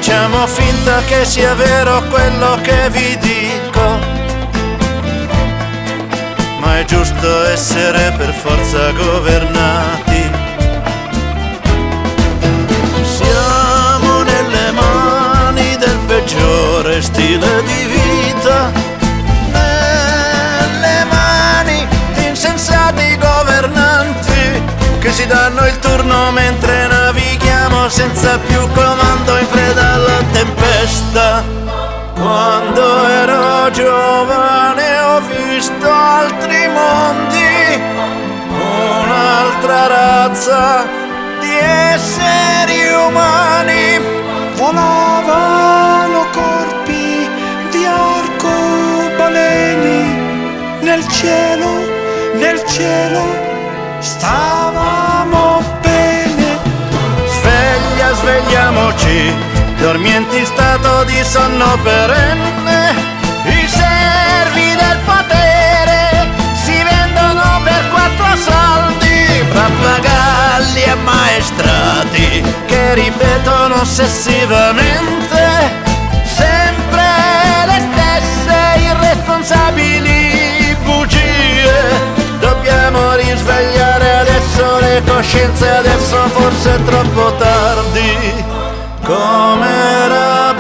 facciamo finta che sia vero quello che vi dico, ma è giusto essere per forza governati. Siamo nelle mani del peggiore stile di vita, nelle mani di insensati governanti che si danno il turno mentre navighiamo senza più comando in preda alla tempesta. Quando ero giovane ho visto altri mondi, un'altra razza di esseri umani. Volavano corpi di arcobaleni nel cielo stavamo bene. Sveglia, svegliamoci, dormienti in stato di sonno perenne. I servi del potere si vendono per 4 soldi, pappagalli ammaestrati che ripetono ossessivamente sempre le stesse irresponsabili bugie. Dobbiamo risvegliare adesso le coscienze, adesso forse è troppo tardi. Com'era